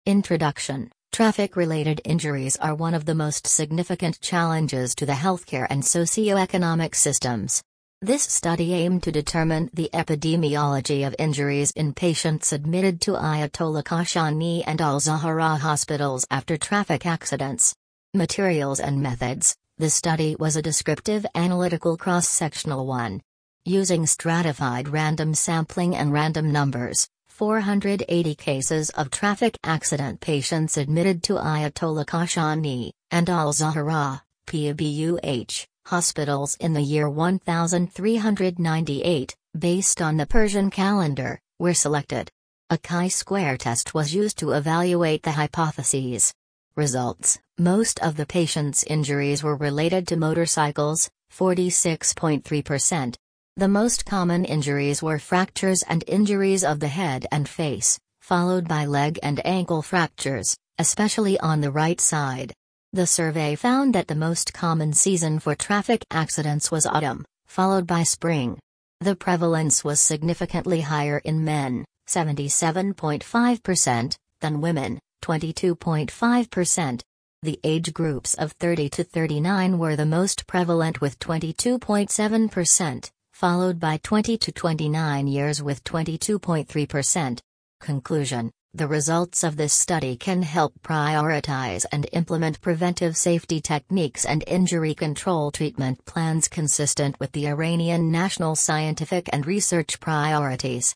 Introduction. Traffic-related injuries are one of the most significant challenges to the healthcare and socio-economic systems. This study aimed to determine the epidemiology of injuries in patients admitted to Ayatollah Kashani and Al-Zahra hospitals after traffic accidents. Materials and methods. The study was a descriptive analytical cross-sectional one. Using stratified random sampling and random numbers, 480 cases of traffic accident patients admitted to Ayatollah Kashani and Al-Zahra, PBUH, hospitals in the year 1398, based on the Persian calendar, were selected. A chi-square test was used to evaluate the hypotheses. Results. Most of the patients' injuries were related to motorcycles, 46.3%. The most common injuries were fractures and injuries of the head and face, followed by leg and ankle fractures, especially on the right side. The survey found that the most common season for traffic accidents was autumn, followed by spring. The prevalence was significantly higher in men, 77.5%, than women, 22.5%. The age groups of 30 to 39 were the most prevalent with 22.7%. Followed by 20 to 29 years with 22.3%. Conclusion. The results of this study can help prioritize and implement preventive safety techniques and injury control treatment plans consistent with the Iranian national scientific and research priorities.